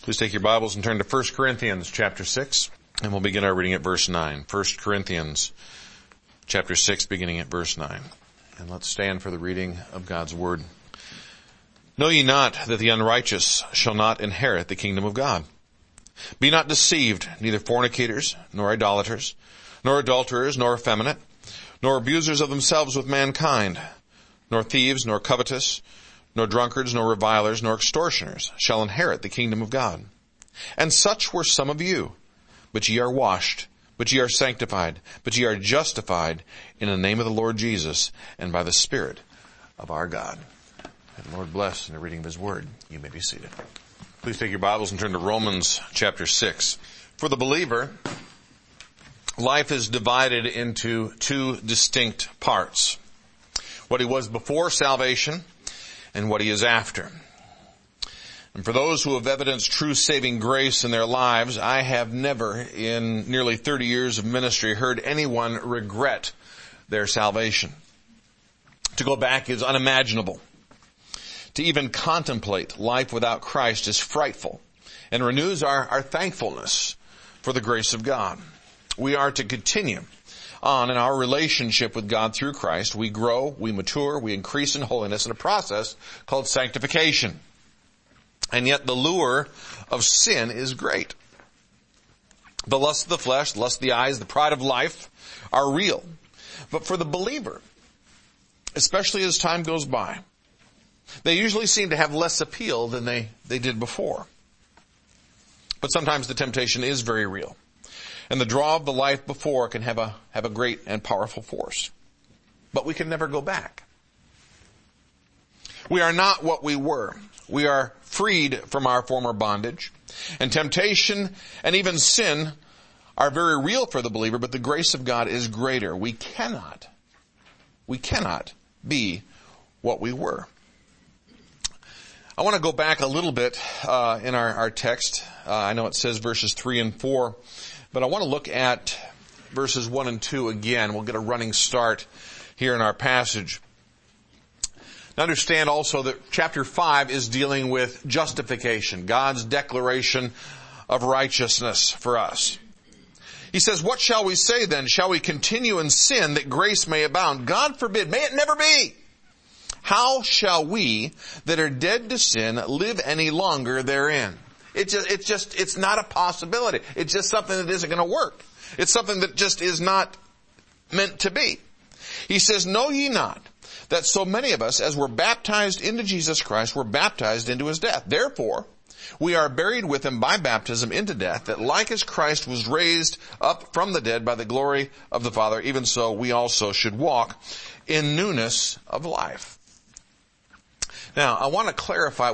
Please take your Bibles and turn to 1 Corinthians chapter 6, and we'll begin our reading at verse 9. 1 Corinthians chapter 6, beginning at verse 9. And let's stand for the reading of God's Word. Know ye not that the unrighteous shall not inherit the kingdom of God? Be not deceived, neither fornicators, nor idolaters, nor adulterers, nor effeminate, nor abusers of themselves with mankind, nor thieves, nor covetous, nor drunkards, nor revilers, nor extortioners shall inherit the kingdom of God. And such were some of you. But ye are washed, but ye are sanctified, but ye are justified in the name of the Lord Jesus and by the Spirit of our God. And the Lord bless in the reading of His Word. You may be seated. Please take your Bibles and turn to Romans chapter 6. For the believer, life is divided into two distinct parts. What he was before salvation and what he is after. And for those who have evidenced true saving grace in their lives, I have never, in nearly 30 years of ministry, heard anyone regret their salvation. To go back is unimaginable. To even contemplate life without Christ is frightful and renews our thankfulness for the grace of God. We are to continue on in our relationship with God through Christ. We grow, we mature, we increase in holiness in a process called sanctification. And yet the lure of sin is great. The lust of the flesh, the lust of the eyes, the pride of life are real. But for the believer, especially as time goes by, they usually seem to have less appeal than they did before. But sometimes the temptation is very real. And the draw of the life before can have a great and powerful force. But we can never go back. We are not what we were. We are freed from our former bondage. And temptation and even sin are very real for the believer, but the grace of God is greater. We cannot be what we were. I want to go back a little bit in our text. I know it says verses 3 and 4. But I want to look at verses 1 and 2 again. We'll get a running start here in our passage. Now understand also that chapter 5 is dealing with justification, God's declaration of righteousness for us. He says, what shall we say then? Shall we continue in sin that grace may abound? God forbid. May it never be. How shall we that are dead to sin live any longer therein? It's not a possibility. It's just something that isn't going to work. It's something that just is not meant to be. He says, know ye not that so many of us, as were baptized into Jesus Christ, were baptized into His death. Therefore, we are buried with Him by baptism into death, that like as Christ was raised up from the dead by the glory of the Father, even so we also should walk in newness of life. Now, I want to clarify,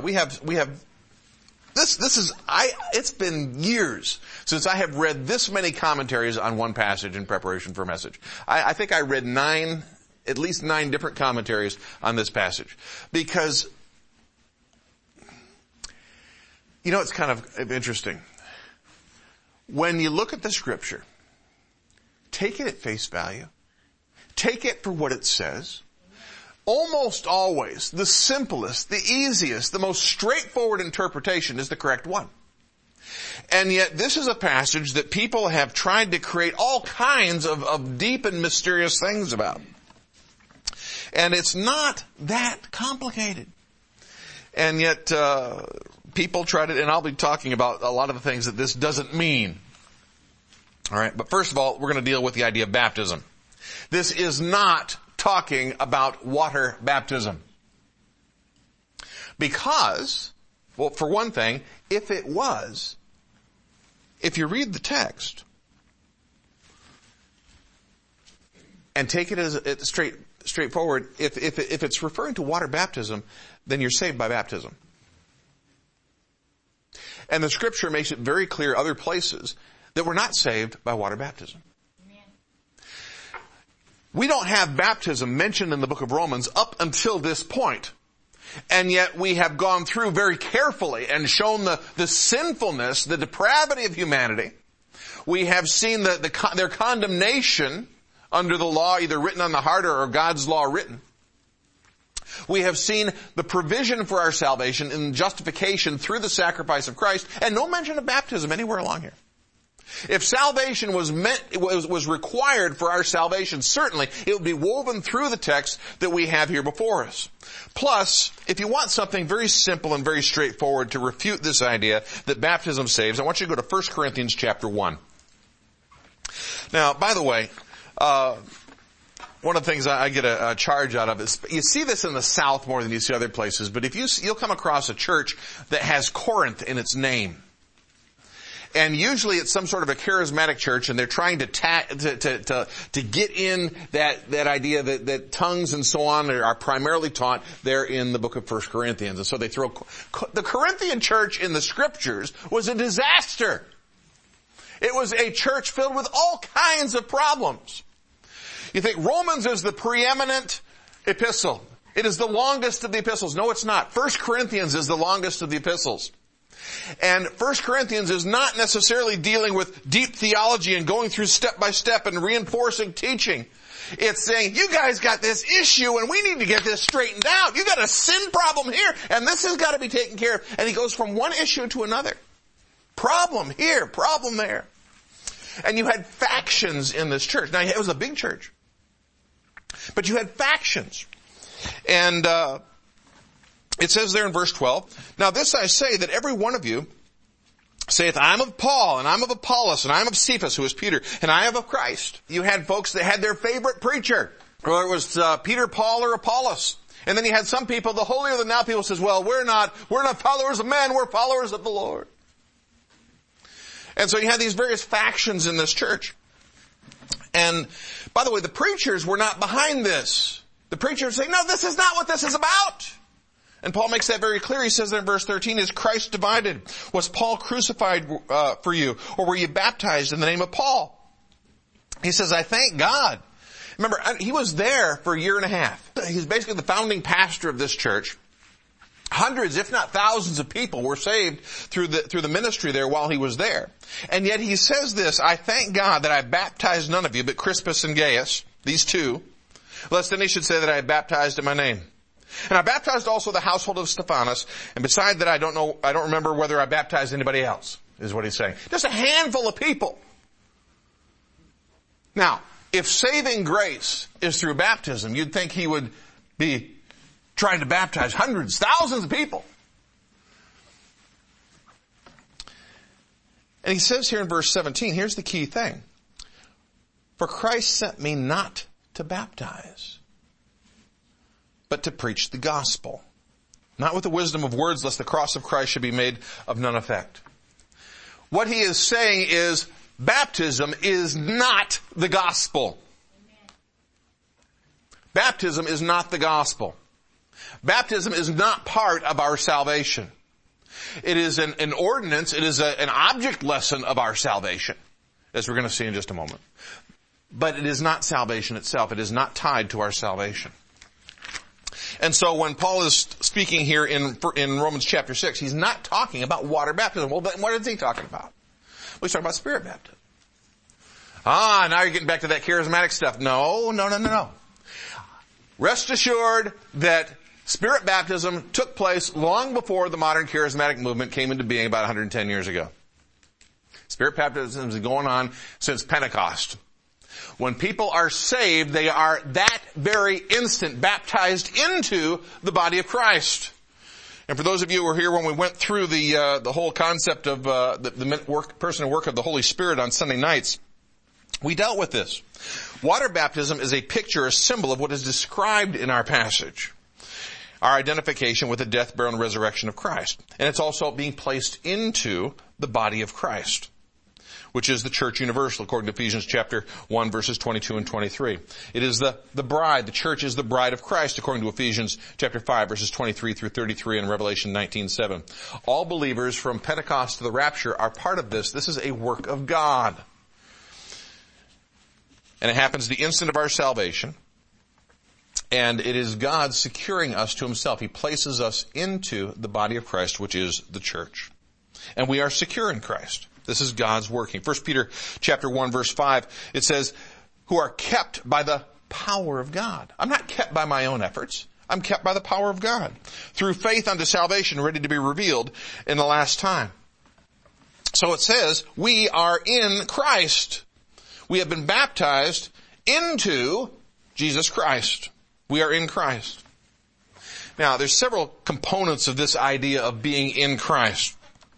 it's been years since I have read this many commentaries on one passage in preparation for a message. I think I read at least nine different commentaries on this passage. Because, it's kind of interesting. When you look at the Scripture, take it at face value. Take it for what it says. Almost always, the simplest, the easiest, the most straightforward interpretation is the correct one. And yet this is a passage that people have tried to create all kinds of deep and mysterious things about. And it's not that complicated. And yet people try to, and I'll be talking about a lot of the things that this doesn't mean. All right, but first of all, we're going to deal with the idea of baptism. This is not talking about water baptism. Because, well, for one thing, if it was, if you read the text and take it as straightforward, if it's referring to water baptism, then you're saved by baptism. And the Scripture makes it very clear other places that we're not saved by water baptism. We don't have baptism mentioned in the book of Romans up until this point. And yet we have gone through very carefully and shown the sinfulness, the depravity of humanity. We have seen their condemnation under the law, either written on the heart or God's law written. We have seen the provision for our salvation and justification through the sacrifice of Christ, and no mention of baptism anywhere along here. If salvation was required for our salvation, certainly it would be woven through the text that we have here before us. Plus, if you want something very simple and very straightforward to refute this idea that baptism saves, I want you to go to 1 Corinthians chapter 1. Now, by the way, one of the things I get a charge out of is, you see this in the South more than you see other places, but if you'll come across a church that has Corinth in its name. And usually it's some sort of a charismatic church, and they're trying to get in that idea that tongues and so on are primarily taught there in the book of 1 Corinthians. And so they throw, the Corinthian church in the scriptures was a disaster. It was a church filled with all kinds of problems. You think Romans is the preeminent epistle. It is the longest of the epistles. No, it's not. 1 Corinthians is the longest of the epistles. And 1 Corinthians is not necessarily dealing with deep theology and going through step by step and reinforcing teaching. It's saying, you guys got this issue and we need to get this straightened out. You got a sin problem here and this has got to be taken care of. And he goes from one issue to another. Problem here, problem there. And you had factions in this church. Now, it was a big church. But you had factions. And it says there in verse 12, now this I say, that every one of you saith, I am of Paul, and I am of Apollos, and I am of Cephas, who is Peter, and I am of Christ. You had folks that had their favorite preacher, whether it was Peter, Paul, or Apollos. And then you had some people, the holier than thou people, says, well, we're not followers of men, we're followers of the Lord. And so you had these various factions in this church. And by the way, the preachers were not behind this. The preachers say, no, this is not what this is about. And Paul makes that very clear. He says there in verse 13, is Christ divided? Was Paul crucified for you? Or were you baptized in the name of Paul? He says, I thank God. Remember, he was there for a year and a half. He's basically the founding pastor of this church. Hundreds, if not thousands of people were saved through the ministry there while he was there. And yet he says this, I thank God that I baptized none of you but Crispus and Gaius, these two, lest any should say that I had baptized in my name. And I baptized also the household of Stephanas, and beside that I don't remember whether I baptized anybody else, is what he's saying. Just a handful of people. Now, if saving grace is through baptism, you'd think he would be trying to baptize hundreds, thousands of people. And he says here in verse 17, here's the key thing. For Christ sent me not to baptize, but to preach the gospel. Not with the wisdom of words, lest the cross of Christ should be made of none effect. What he is saying is, baptism is not the gospel. Baptism is not the gospel. Baptism is not part of our salvation. It is an ordinance, it is an object lesson of our salvation, as we're going to see in just a moment. But it is not salvation itself. It is not tied to our salvation. And so when Paul is speaking here in Romans chapter 6, he's not talking about water baptism. Well, then what is he talking about? Well, he's talking about spirit baptism. Now you're getting back to that charismatic stuff. No. Rest assured that spirit baptism took place long before the modern charismatic movement came into being about 110 years ago. Spirit baptism has been going on since Pentecost. When people are saved, they are that very instant baptized into the body of Christ. And for those of you who were here when we went through the whole concept of the person and work of the Holy Spirit on Sunday nights, we dealt with this. Water baptism is a picture, a symbol of what is described in our passage. Our identification with the death, burial, and resurrection of Christ. And it's also being placed into the body of Christ, which is the church universal, according to Ephesians chapter 1, verses 22 and 23. It is the bride. The church is the bride of Christ, according to Ephesians chapter 5, verses 23 through 33 and Revelation 19:7. All believers from Pentecost to the rapture are part of this. This is a work of God. And it happens the instant of our salvation. And it is God securing us to himself. He places us into the body of Christ, which is the church. And we are secure in Christ. This is God's working. 1 Peter chapter 1, verse 5, it says, who are kept by the power of God. I'm not kept by my own efforts. I'm kept by the power of God. Through faith unto salvation, ready to be revealed in the last time. So it says, we are in Christ. We have been baptized into Jesus Christ. We are in Christ. Now, there's several components of this idea of being in Christ.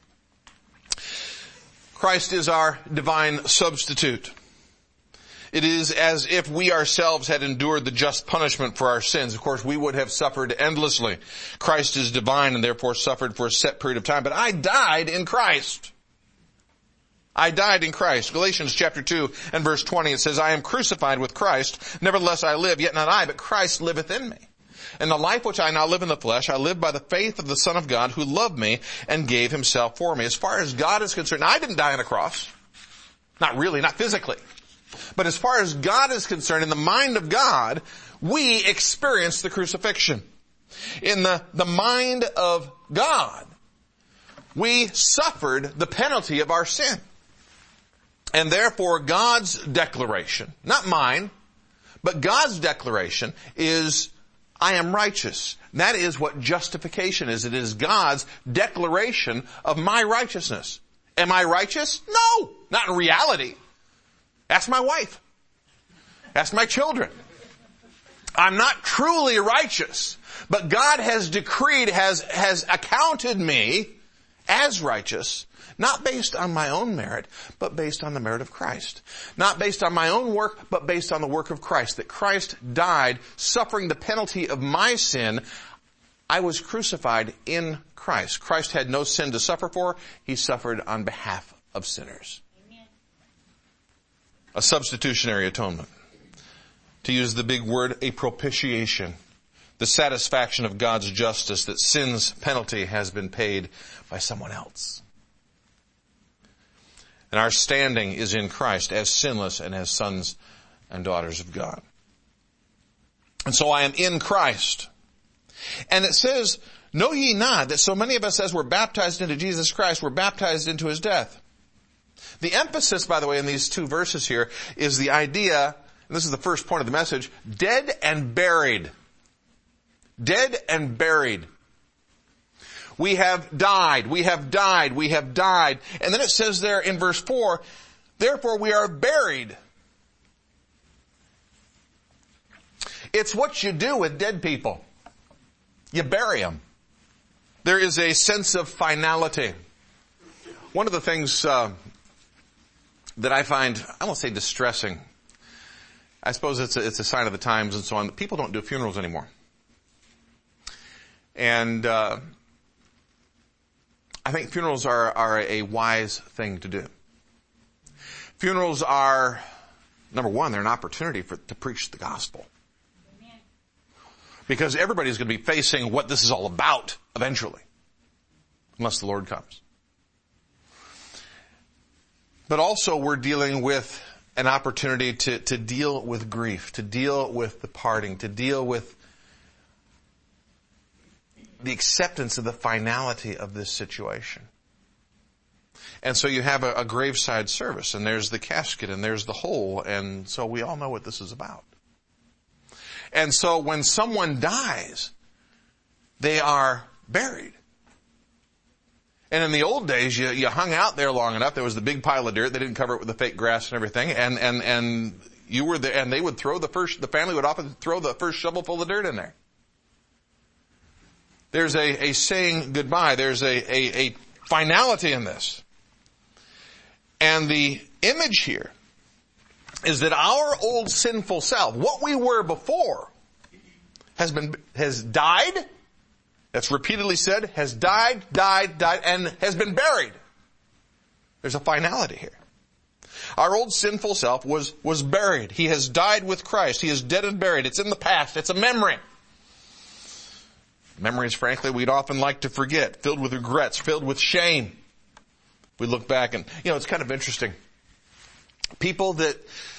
Christ is our divine substitute. It is as if we ourselves had endured the just punishment for our sins. Of course, we would have suffered endlessly. Christ is divine and therefore suffered for a set period of time. But I died in Christ. I died in Christ. Galatians chapter 2 and verse 20, it says, I am crucified with Christ. Nevertheless I live, yet not I, but Christ liveth in me. And the life which I now live in the flesh, I live by the faith of the Son of God who loved me and gave himself for me. As far as God is concerned, I didn't die on a cross. Not really, not physically. But as far as God is concerned, in the mind of God, we experience the crucifixion. In the mind of God, we suffered the penalty of our sin. And therefore God's declaration, not mine, but God's declaration is, I am righteous. That is what justification is. It is God's declaration of my righteousness. Am I righteous? No, not in reality. Ask my wife. Ask my children. I'm not truly righteous, but God has decreed, has accounted me as righteous, not based on my own merit, but based on the merit of Christ. Not based on my own work, but based on the work of Christ. That Christ died, suffering the penalty of my sin. I was crucified in Christ. Christ had no sin to suffer for. He suffered on behalf of sinners. Amen. A substitutionary atonement. To use the big word, a propitiation. The satisfaction of God's justice that sin's penalty has been paid by someone else. And our standing is in Christ as sinless and as sons and daughters of God. And so I am in Christ. And it says, know ye not that so many of us as we're baptized into Jesus Christ, we're baptized into his death. The emphasis, by the way, in these two verses here is the idea, and this is the first point of the message, dead and buried. Dead and buried. We have died, we have died, we have died. And then it says there in verse 4, therefore we are buried. It's what you do with dead people. You bury them. There is a sense of finality. One of the things that I find, I won't say distressing, I suppose it's a sign of the times and so on, people don't do funerals anymore. And I think funerals are a wise thing to do. Funerals are, number one, they're an opportunity to preach the gospel. Amen. Because everybody's going to be facing what this is all about eventually. Unless the Lord comes. But also we're dealing with an opportunity to deal with grief, to deal with the parting, to deal with the acceptance of the finality of this situation. And so you have a graveside service, and there's the casket, and there's the hole, and so we all know what this is about. And so when someone dies, they are buried. And in the old days, you hung out there long enough, there was the big pile of dirt, they didn't cover it with the fake grass and everything, and you were there, and they would the family would often throw the first shovelful of dirt in there. There's a saying goodbye. There's a finality in this. And the image here is that our old sinful self, what we were before, has died. That's repeatedly said, has died, and has been buried. There's a finality here. Our old sinful self was buried. He has died with Christ. He is dead and buried. It's in the past. It's a memory. Memories, frankly, we'd often like to forget, filled with regrets, filled with shame. We look back and, it's kind of interesting. People that,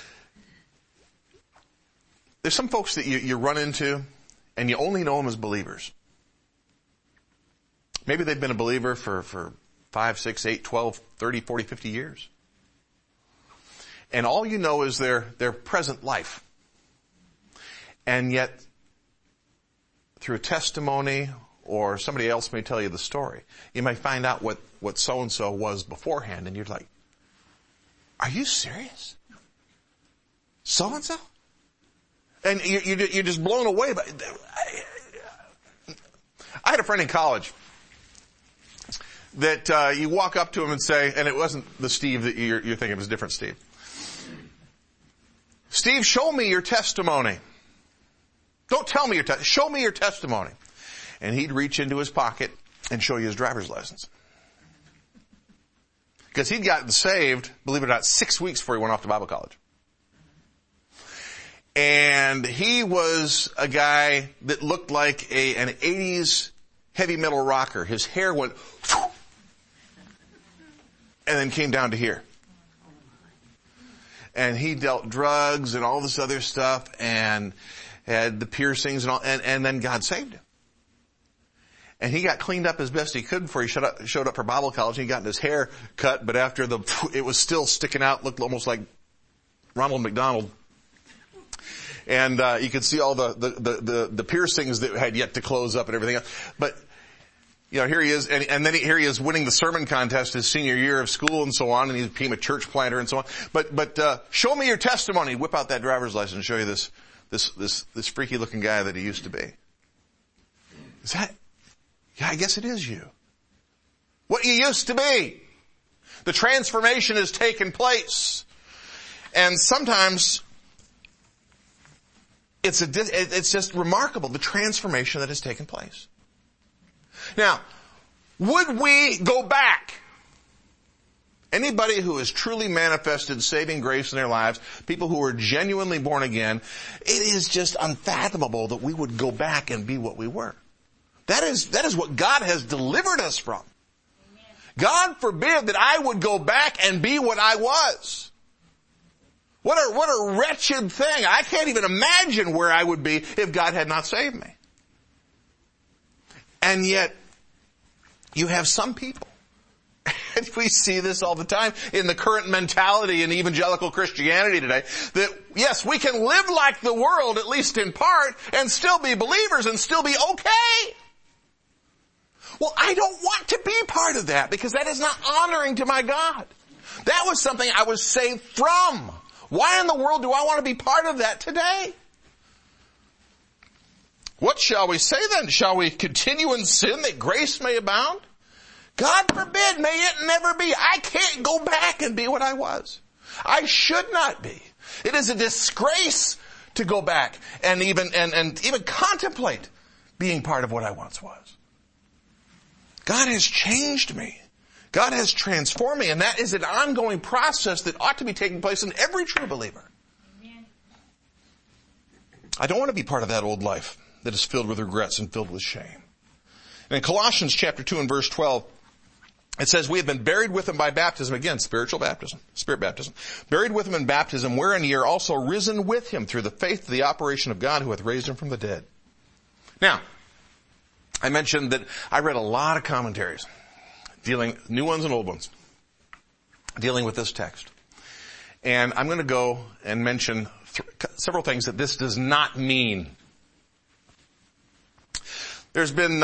there's some folks that you run into and you only know them as believers. Maybe they've been a believer for 5, 6, 8, 12, 30, 40, 50 years. And all you know is their present life. And yet, through testimony, or somebody else may tell you the story, you may find out what so-and-so was beforehand, and you're like, are you serious? So-and-so? And you're just blown away by I had a friend in college that you walk up to him and say, and it wasn't the Steve that you're thinking, it was a different Steve. Steve, show me your testimony. Don't tell me your testimony. Show me your testimony. And he'd reach into his pocket and show you his driver's license. Because he'd gotten saved, believe it or not, 6 weeks before he went off to Bible college. And he was a guy that looked like an 80s heavy metal rocker. His hair went and then came down to here. And he dealt drugs and all this other stuff and had the piercings and all, and then God saved him. And he got cleaned up as best he could before he showed up for Bible college. He got his hair cut, but after it was still sticking out, looked almost like Ronald McDonald. And you could see all the piercings that had yet to close up and everything else. But here he is, and then here he is winning the sermon contest his senior year of school and so on, and he became a church planter and so on. But show me your testimony. Whip out that driver's license and show you this freaky looking guy that he used to be. Is that? Yeah, I guess it is you. What you used to be. The transformation has taken place. And sometimes it's just remarkable, the transformation that has taken place. Now, would we go back? Anybody who has truly manifested saving grace in their lives, people who are genuinely born again, it is just unfathomable that we would go back and be what we were. That is what God has delivered us from. Amen. God forbid that I would go back and be what I was. What a wretched thing. I can't even imagine where I would be if God had not saved me. And yet, you have some people, and we see this all the time in the current mentality in evangelical Christianity today, that yes, we can live like the world, at least in part, and still be believers and still be okay. Well, I don't want to be part of that because that is not honoring to my God. That was something I was saved from. Why in the world do I want to be part of that today? What shall we say then? Shall we continue in sin that grace may abound? God forbid, may it never be. I can't go back and be what I was. I should not be. It is a disgrace to go back and even contemplate being part of what I once was. God has changed me. God has transformed me, and that is an ongoing process that ought to be taking place in every true believer. Amen. I don't want to be part of that old life that is filled with regrets and filled with shame. And in Colossians chapter 2 and verse 12, it says, we have been buried with him by baptism, again, spiritual baptism, spirit baptism, buried with him in baptism, wherein ye are also risen with him through the faith of the operation of God who hath raised him from the dead. Now, I mentioned that I read a lot of commentaries, new ones and old ones, dealing with this text. And I'm going to go and mention several things that this does not mean. There's been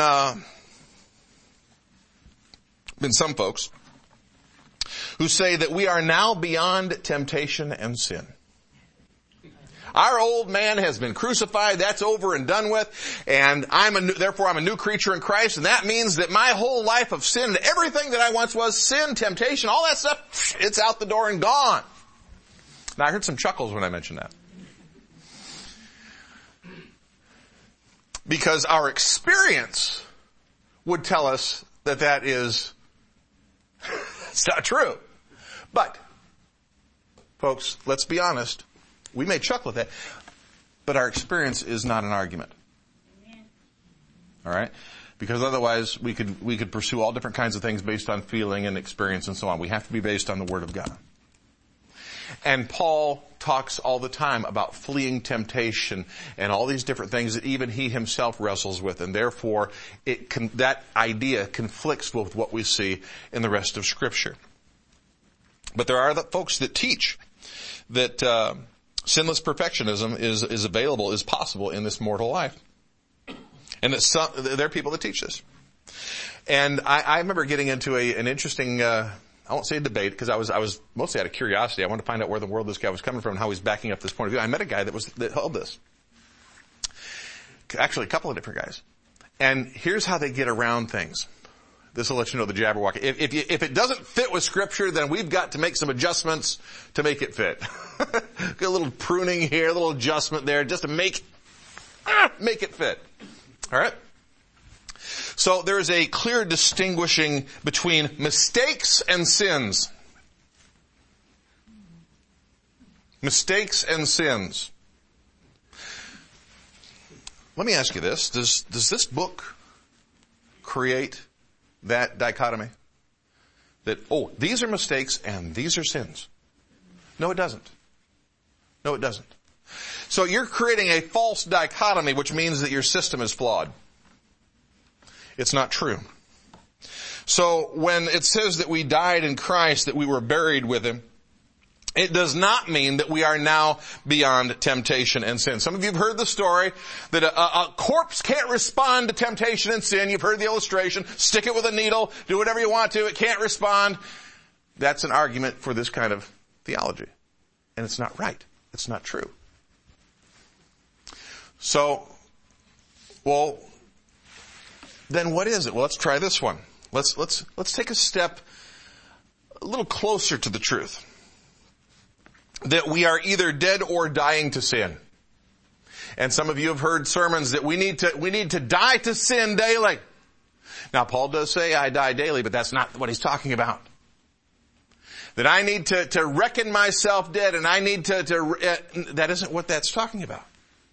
some folks who say that we are now beyond temptation and sin. Our old man has been crucified. That's over and done with. And therefore I'm a new creature in Christ. And that means that my whole life of sin, everything that I once was, sin, temptation, all that stuff, it's out the door and gone. Now I heard some chuckles when I mentioned that. Because our experience would tell us that is, it's not true. But, folks, let's be honest. We may chuckle at that, but our experience is not an argument. Amen. All right? Because otherwise we could pursue all different kinds of things based on feeling and experience and so on. We have to be based on the Word of God. And Paul talks all the time about fleeing temptation and all these different things that even he himself wrestles with, and therefore that idea conflicts with what we see in the rest of Scripture. But there are folks that teach that sinless perfectionism is available, is possible in this mortal life. And there are people that teach this. And I remember getting into an interesting, I won't say a debate, because I was mostly out of curiosity. I wanted to find out where in the world this guy was coming from and how he's backing up this point of view. I met a guy that held this. Actually, a couple of different guys. And here's how they get around things. This will let you know the Jabberwocky. If it doesn't fit with Scripture, then we've got to make some adjustments to make it fit. Get a little pruning here, a little adjustment there, just to make it fit. All right? So there is a clear distinguishing between mistakes and sins. Mistakes and sins. Let me ask you this. Does this book create that dichotomy? That, these are mistakes and these are sins. No, it doesn't. No, it doesn't. So you're creating a false dichotomy, which means that your system is flawed. It's not true. So when it says that we died in Christ, that we were buried with Him, it does not mean that we are now beyond temptation and sin. Some of you have heard the story that a corpse can't respond to temptation and sin. You've heard the illustration. Stick it with a needle. Do whatever you want to. It can't respond. That's an argument for this kind of theology. And it's not right. It's not true. So, then what is it? Well, let's try this one. Let's take a step a little closer to the truth. That we are either dead or dying to sin. And some of you have heard sermons that we need to die to sin daily. Now, Paul does say I die daily, but that's not what he's talking about. That I need to reckon myself dead, and I need that isn't what that's talking about.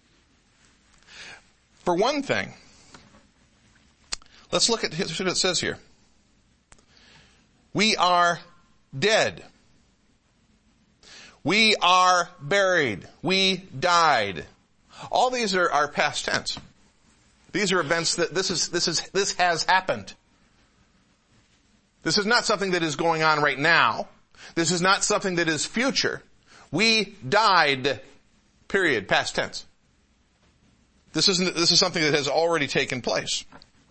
For one thing, let's look at what it says here. We are dead. We are buried. We died. All these are past tense. These are events that this has happened. This is not something that is going on right now. This is not something that is future. We died. Period. Past tense. This is something that has already taken place.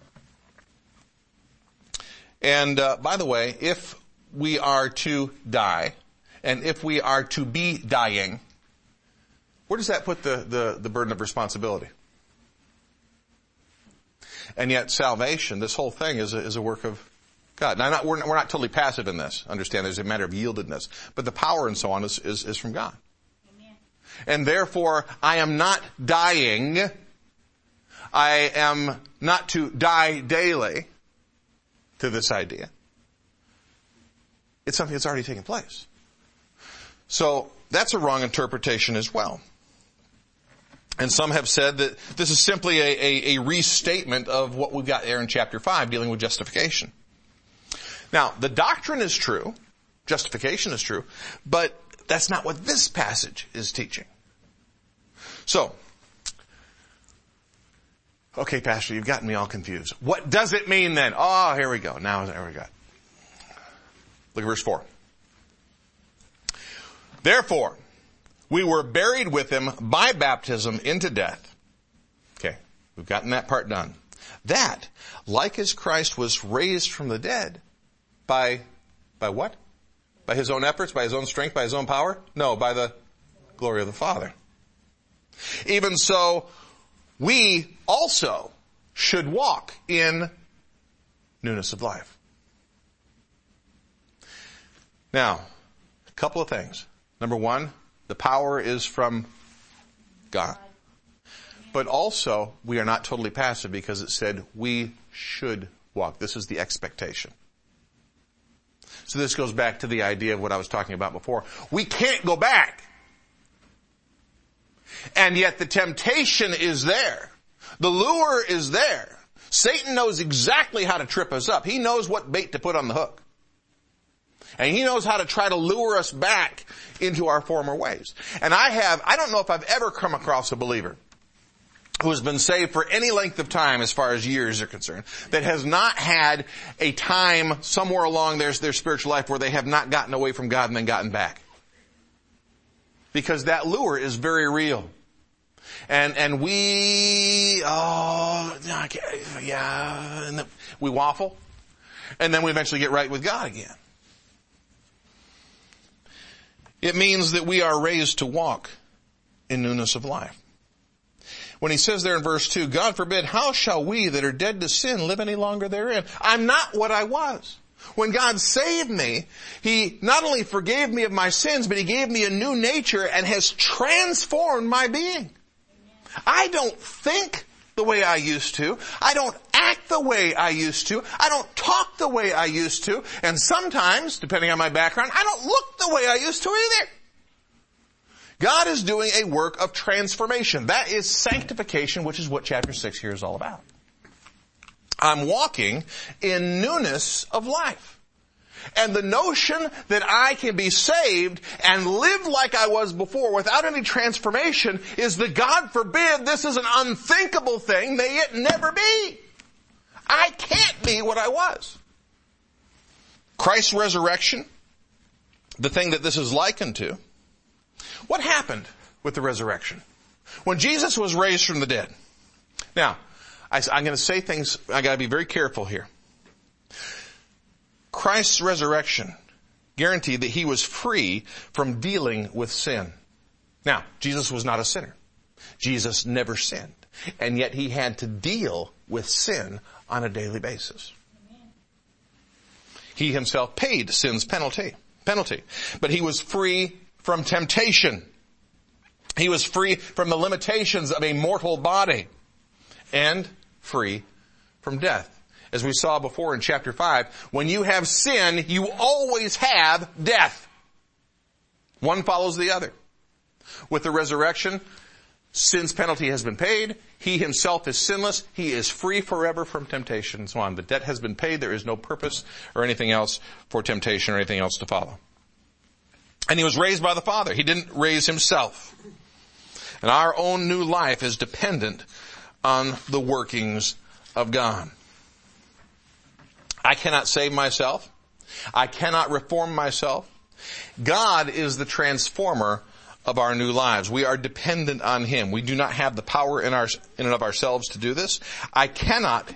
And by the way, if we are to die, and if we are to be dying, where does that put the burden of responsibility? And yet salvation, this whole thing is a work of God. Now we're not totally passive in this. Understand there's a matter of yieldedness. But the power and so on is from God. Amen. And therefore I am not dying. I am not to die daily to this idea. It's something that's already taken place. So that's a wrong interpretation as well. And some have said that this is simply a restatement of what we've got there in chapter 5 dealing with justification. Now, the doctrine is true. Justification is true. But that's not what this passage is teaching. So, okay, Pastor, you've gotten me all confused. What does it mean then? Oh, here we go. Now, there we go. Look at verse 4. Therefore, we were buried with Him by baptism into death. Okay, we've gotten that part done. That, like as Christ was raised from the dead, by what? By His own efforts, by His own strength, by His own power? No, by the glory of the Father. Even so, we also should walk in newness of life. Now, a couple of things. Number one, the power is from God. But also, we are not totally passive because it said we should walk. This is the expectation. So this goes back to the idea of what I was talking about before. We can't go back. And yet the temptation is there. The lure is there. Satan knows exactly how to trip us up. He knows what bait to put on the hook. And he knows how to try to lure us back into our former ways. And I don't know if I've ever come across a believer who has been saved for any length of time as far as years are concerned, that has not had a time somewhere along their spiritual life where they have not gotten away from God and then gotten back. Because that lure is very real. And we waffle. And then we eventually get right with God again. It means that we are raised to walk in newness of life. When he says there in verse 2, God forbid, how shall we that are dead to sin live any longer therein? I'm not what I was. When God saved me, He not only forgave me of my sins, but He gave me a new nature and has transformed my being. I don't think the way I used to. I don't act the way I used to. I don't talk the way I used to. And sometimes, depending on my background, I don't look the way I used to either. God is doing a work of transformation. That is sanctification, which is what chapter 6 here is all about. I'm walking in newness of life. And the notion that I can be saved and live like I was before without any transformation is that, God forbid, this is an unthinkable thing. May it never be. I can't be what I was. Christ's resurrection, the thing that this is likened to. What happened with the resurrection? When Jesus was raised from the dead. Now, I'm going to say things, I got to be very careful here. Christ's resurrection guaranteed that He was free from dealing with sin. Now, Jesus was not a sinner. Jesus never sinned. And yet He had to deal with sin on a daily basis. He Himself paid sin's penalty. But He was free from temptation. He was free from the limitations of a mortal body and free from death. As we saw before in chapter 5, when you have sin, you always have death. One follows the other. With the resurrection, sin's penalty has been paid. He Himself is sinless. He is free forever from temptation and so on. The debt has been paid. There is no purpose or anything else for temptation or anything else to follow. And He was raised by the Father. He didn't raise Himself. And our own new life is dependent on the workings of God. I cannot save myself. I cannot reform myself. God is the transformer of our new lives. We are dependent on Him. We do not have the power in and of ourselves to do this. I cannot,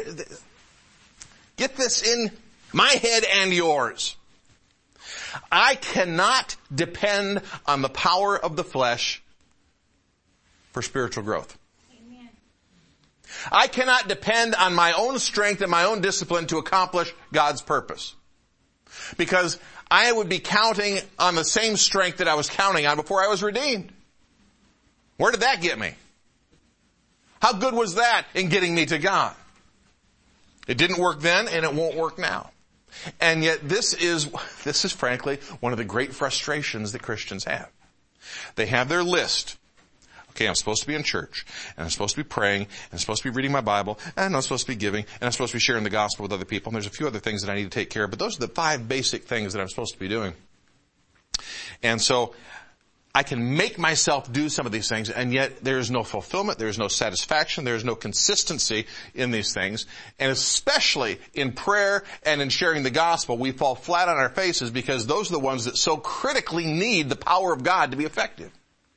get this in my head and yours. I cannot depend on the power of the flesh for spiritual growth. Amen. I cannot depend on my own strength and my own discipline to accomplish God's purpose. Because I would be counting on the same strength that I was counting on before I was redeemed. Where did that get me? How good was that in getting me to God? It didn't work then and it won't work now. And yet this is frankly one of the great frustrations that Christians have. They have their list. Okay, I'm supposed to be in church, and I'm supposed to be praying, and I'm supposed to be reading my Bible, and I'm supposed to be giving, and I'm supposed to be sharing the gospel with other people, and there's a few other things that I need to take care of, but those are the 5 basic things that I'm supposed to be doing. And so, I can make myself do some of these things, and yet there is no fulfillment, there is no satisfaction, there is no consistency in these things. And especially in prayer and in sharing the gospel, we fall flat on our faces because those are the ones that so critically need the power of God to be effective.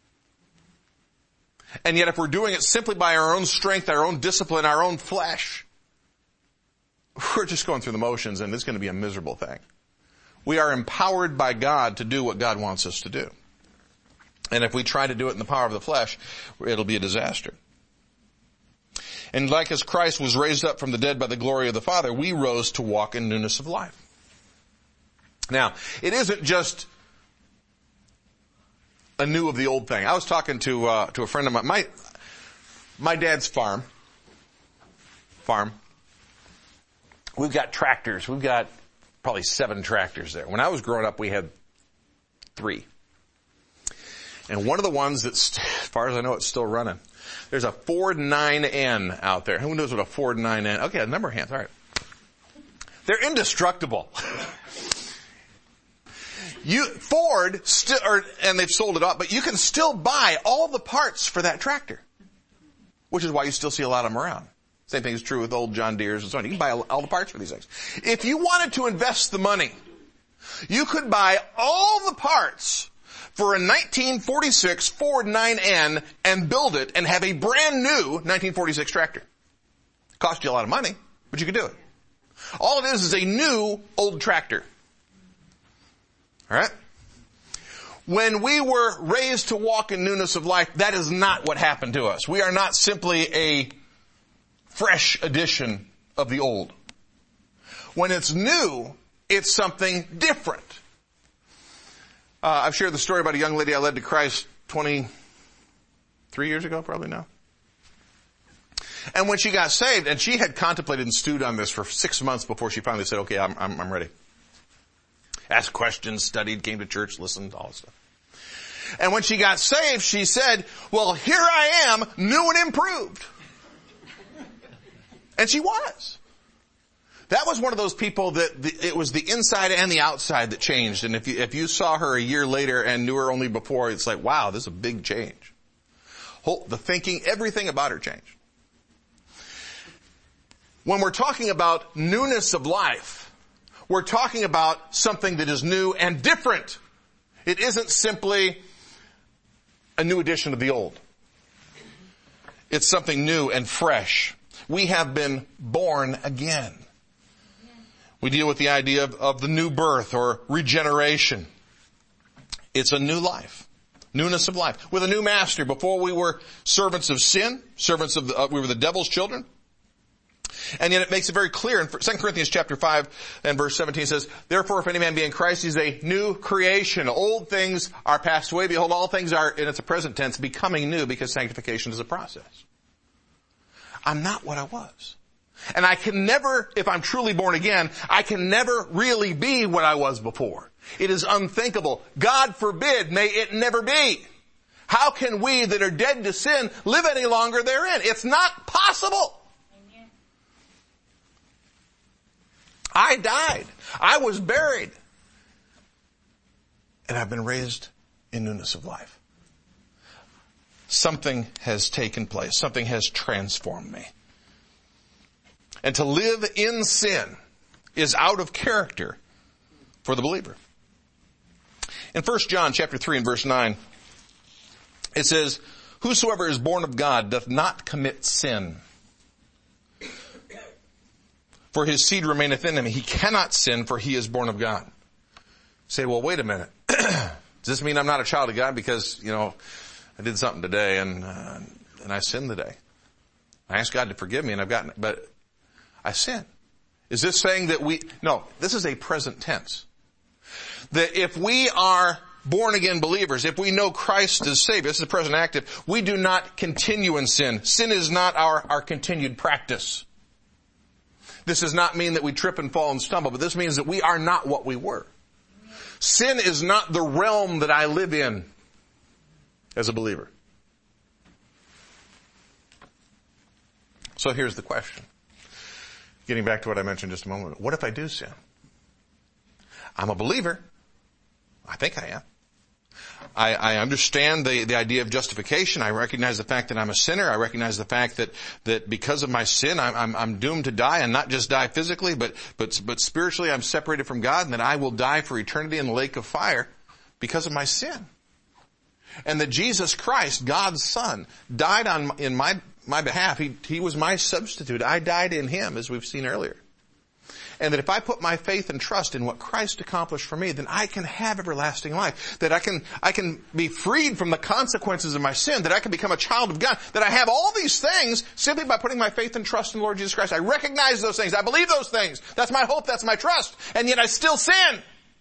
And yet if we're doing it simply by our own strength, our own discipline, our own flesh, we're just going through the motions and it's going to be a miserable thing. We are empowered by God to do what God wants us to do. And if we try to do it in the power of the flesh, it'll be a disaster. And like as Christ was raised up from the dead by the glory of the Father, we rose to walk in newness of life. Now, it isn't just a new of the old thing. I was talking to a friend of mine. My dad's farm. We've got tractors. We've got probably 7 tractors there. When I was growing up, we had 3. And one of the ones that's, as far as I know, it's still running. There's a Ford 9N out there. Who knows what a Ford 9N? Okay, a number of hands. All right. They're indestructible. Ford and they've sold it off, but you can still buy all the parts for that tractor, which is why you still see a lot of them around. Same thing is true with old John Deere's and so on. You can buy all the parts for these things. If you wanted to invest the money, you could buy all the parts for a 1946 Ford 9N and build it and have a brand new 1946 tractor. Cost you a lot of money, but you could do it. All it is a new old tractor. All right? When we were raised to walk in newness of life, that is not what happened to us. We are not simply a fresh edition of the old. When it's new, it's something different. I've shared the story about a young lady I led to Christ 23 years ago, probably now. And when she got saved, and she had contemplated and stewed on this for 6 months before she finally said, okay, I'm ready. Asked questions, studied, came to church, listened, all that stuff. And when she got saved, she said, well, here I am, new and improved. And she was. That was one of those people that it was the inside and the outside that changed. And if you saw her a year later and knew her only before, it's like, wow, this is a big change. The thinking, everything about her changed. When we're talking about newness of life, we're talking about something that is new and different. It isn't simply a new edition of the old. It's something new and fresh. We have been born again. We deal with the idea of the new birth or regeneration. It's a new life. Newness of life. With a new master. Before we were servants of sin. We were the devil's children. And yet it makes it very clear in 2 Corinthians chapter 5 and verse 17 says, therefore if any man be in Christ, he's a new creation. Old things are passed away. Behold, all things are, and it's a present tense, becoming new, because sanctification is a process. I'm not what I was. And I can never, if I'm truly born again, I can never really be what I was before. It is unthinkable. God forbid, may it never be. How can we that are dead to sin live any longer therein? It's not possible. Amen. I died. I was buried. And I've been raised in newness of life. Something has taken place. Something has transformed me. And to live in sin is out of character for the believer. In 1 John chapter 3 and verse 9, it says, whosoever is born of God doth not commit sin. For his seed remaineth in him. He cannot sin, for he is born of God. Say, well, wait a minute. Does this mean I'm not a child of God because, I did something today and I sinned today? I asked God to forgive me and but I sin. Is this saying that no, this is a present tense. That if we are born again believers, if we know Christ as Savior, this is the present active, we do not continue in sin. Sin is not our continued practice. This does not mean that we trip and fall and stumble, but this means that we are not what we were. Sin is not the realm that I live in as a believer. So here's the question. Getting back to what I mentioned just a moment ago. What if I do sin? I'm a believer. I think I am. I understand the idea of justification. I recognize the fact that I'm a sinner. I recognize the fact that because of my sin, I'm doomed to die, and not just die physically, but spiritually I'm separated from God, and that I will die for eternity in the lake of fire because of my sin. And that Jesus Christ, God's Son, died in my behalf. He was my substitute. I died in Him, as we've seen earlier. And that if I put my faith and trust in what Christ accomplished for me, then I can have everlasting life. That I can be freed from the consequences of my sin. That I can become a child of God. That I have all these things simply by putting my faith and trust in the Lord Jesus Christ. I recognize those things. I believe those things. That's my hope. That's my trust. And yet I still sin.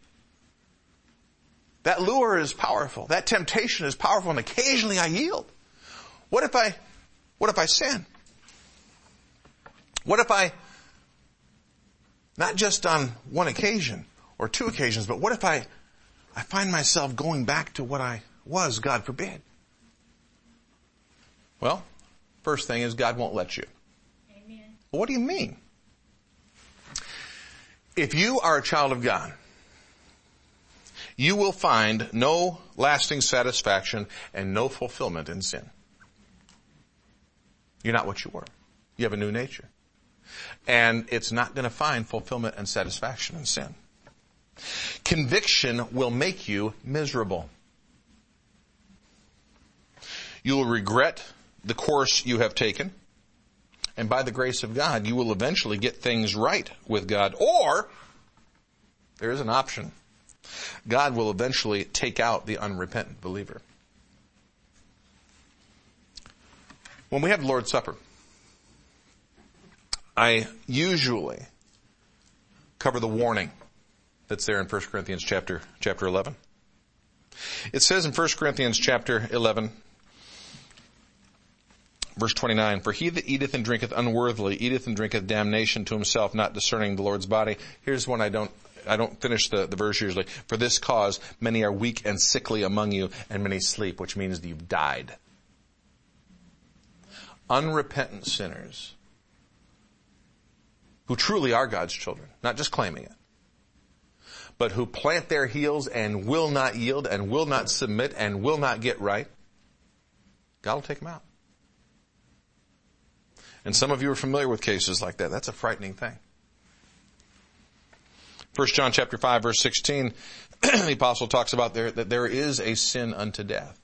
That lure is powerful. That temptation is powerful, and occasionally I yield. What if I sin? What if I, not just on one occasion or two occasions, but what if I find myself going back to what I was, God forbid? Well, first thing is God won't let you. Amen. Well, what do you mean? If you are a child of God, you will find no lasting satisfaction and no fulfillment in sin. You're not what you were. You have a new nature. And it's not going to find fulfillment and satisfaction in sin. Conviction will make you miserable. You will regret the course you have taken. And by the grace of God, you will eventually get things right with God. Or, there is an option. God will eventually take out the unrepentant believer. When we have the Lord's Supper, I usually cover the warning that's there in 1 Corinthians chapter 11. It says in 1 Corinthians chapter 11, verse 29, "For he that eateth and drinketh unworthily eateth and drinketh damnation to himself, not discerning the Lord's body." Here's one I don't finish the verse usually. "For this cause many are weak and sickly among you, and many sleep," which means that you've died. Unrepentant sinners who truly are God's children, not just claiming it, but who plant their heels and will not yield and will not submit and will not get right, God will take them out. And some of you are familiar with cases like that. That's a frightening thing. 1 John chapter 5, verse 16, the apostle talks about that there is a sin unto death.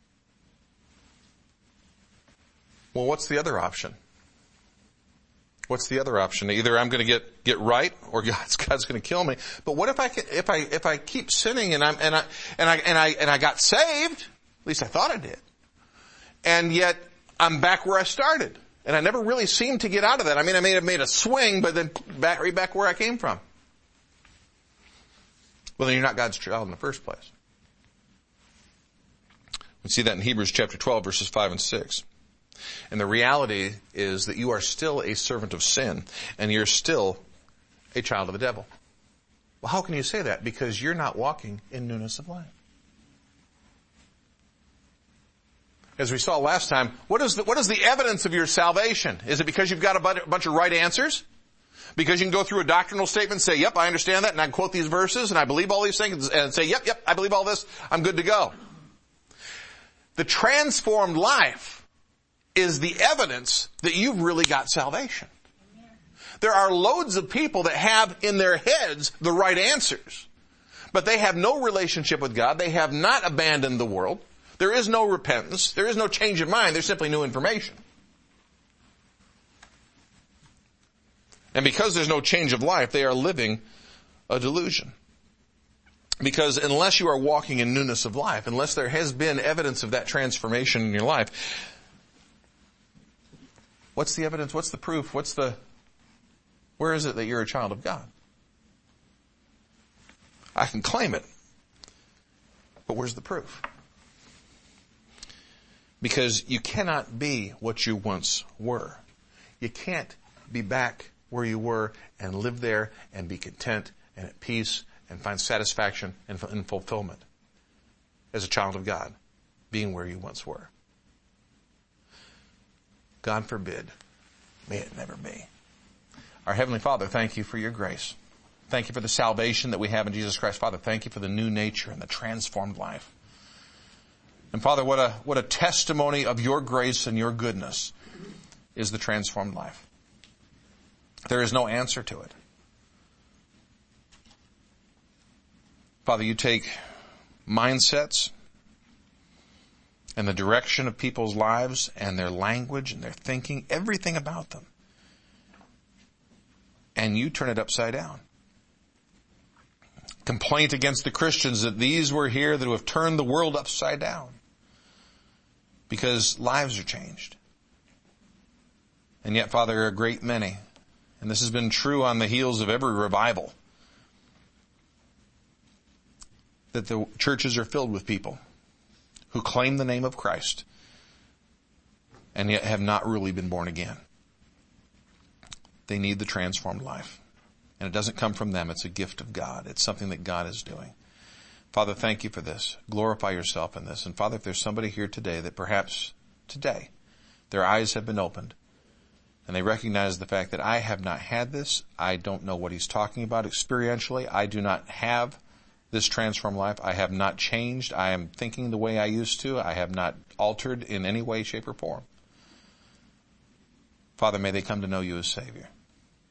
Well, what's the other option? What's the other option? Either I'm going to get right, or God's going to kill me. But what if I keep sinning and I got saved? At least I thought I did. And yet I'm back where I started, and I never really seemed to get out of that. I mean, I may have made a swing, but then right back where I came from. Well, then you're not God's child in the first place. We see that in Hebrews chapter 12, verses 5 and 6. And the reality is that you are still a servant of sin, and you're still a child of the devil. Well, how can you say that? Because you're not walking in newness of life. As we saw last time, what is the evidence of your salvation? Is it because you've got a bunch of right answers? Because you can go through a doctrinal statement and say, "Yep, I understand that, and I can quote these verses, and I believe all these things," and say, yep, I believe all this, I'm good to go. The transformed life is the evidence that you've really got salvation. There are loads of people that have in their heads the right answers, but they have no relationship with God. They have not abandoned the world. There is no repentance. There is no change of mind. There's simply new information. And because there's no change of life, they are living a delusion. Because unless you are walking in newness of life, unless there has been evidence of that transformation in your life, what's the evidence? What's the proof? Where is it that you're a child of God? I can claim it, but where's the proof? Because you cannot be what you once were. You can't be back where you were and live there and be content and at peace and find satisfaction and fulfillment as a child of God, being where you once were. God forbid. May it never be. Our Heavenly Father, thank you for your grace. Thank you for the salvation that we have in Jesus Christ. Father, thank you for the new nature and the transformed life. And Father, what a testimony of your grace and your goodness is the transformed life. There is no answer to it. Father, you take mindsets and the direction of people's lives and their language and their thinking, everything about them, and you turn it upside down. Complaint against the Christians that these were here that have turned the world upside down because lives are changed. And yet, Father, there are a great many, and this has been true on the heels of every revival, that the churches are filled with people who claim the name of Christ and yet have not really been born again. They need the transformed life. And it doesn't come from them. It's a gift of God. It's something that God is doing. Father, thank you for this. Glorify yourself in this. And Father, if there's somebody here today that perhaps today their eyes have been opened and they recognize the fact that I have not had this, I don't know what he's talking about experientially, I do not have this transformed life, I have not changed, I am thinking the way I used to, I have not altered in any way, shape, or form. Father, may they come to know you as Savior.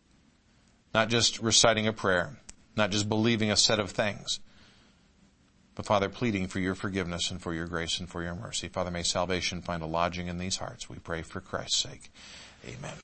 Not just reciting a prayer, not just believing a set of things, but Father, pleading for your forgiveness and for your grace and for your mercy. Father, may salvation find a lodging in these hearts. We pray for Christ's sake. Amen.